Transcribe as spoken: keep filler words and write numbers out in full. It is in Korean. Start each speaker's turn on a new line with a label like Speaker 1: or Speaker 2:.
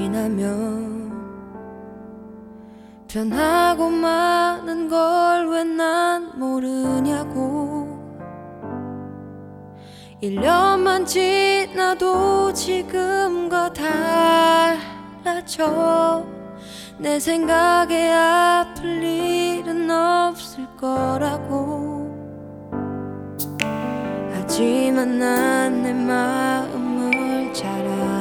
Speaker 1: 지나면 변하고 마는 걸 왜 난 모르냐고. 일 년만 지나도 지금과 달라져. 내 생각에 아플 일은 없을 거라고. 하지만 난 내 마음을 잘 알아.